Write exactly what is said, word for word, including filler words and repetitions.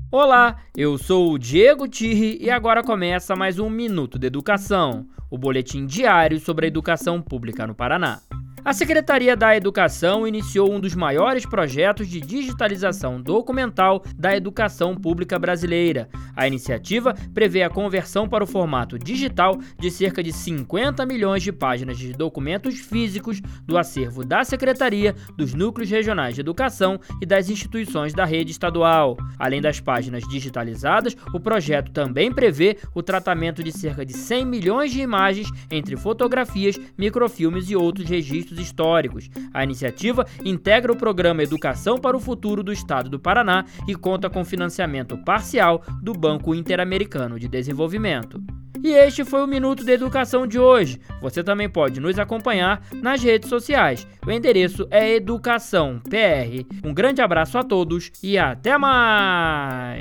Olá, eu sou o Diego Tirri e agora começa mais um Minuto de Educação, o boletim diário sobre a educação pública no Paraná. A Secretaria da Educação iniciou um dos maiores projetos de digitalização documental da educação pública brasileira. A iniciativa prevê a conversão para o formato digital de cerca de cinquenta milhões de páginas de documentos físicos do acervo da Secretaria, dos Núcleos Regionais de Educação e das instituições da rede estadual. Além das páginas digitalizadas, o projeto também prevê o tratamento de cerca de cem milhões de imagens entre fotografias, microfilmes e outros registros históricos. A iniciativa integra o programa Educação para o Futuro do Estado do Paraná e conta com financiamento parcial do Banco Interamericano de Desenvolvimento. E este foi o Minuto da Educação de hoje. Você também pode nos acompanhar nas redes sociais. O endereço é Educação P R. Um grande abraço a todos e até mais!